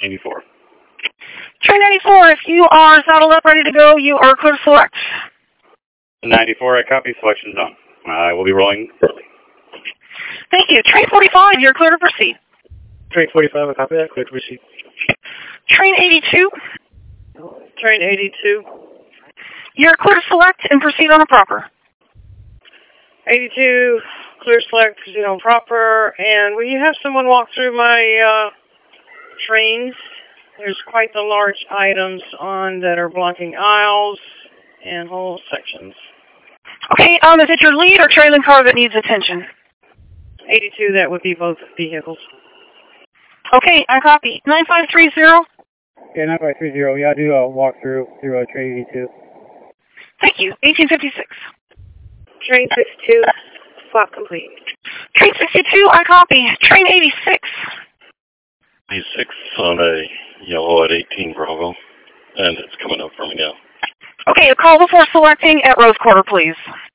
84. Train 94, if you are saddled up, ready to go, you are clear to select. 94, I copy. Selection done. I will be rolling early. Thank you. Train 45, you're clear to proceed. Train 45, I copy that. Clear to proceed. Train 82. Train 82. You're clear to select and proceed on the proper. 82, clear select, proceed on proper. And will you have someone walk through my trains? There's quite the large items on that are blocking aisles and whole sections. Okay, is it your lead or trailing car that needs attention? 82, that would be both vehicles. Okay, I copy. 9530. Yeah, 9530. Yeah, I do walk through train 82. Thank you. 1856. Train 62, swap complete. Train 62, I copy. Train 86. 86 on a yellow at 18 Bravo, and it's coming up for me now. Okay, a call before selecting at Rose Quarter, please.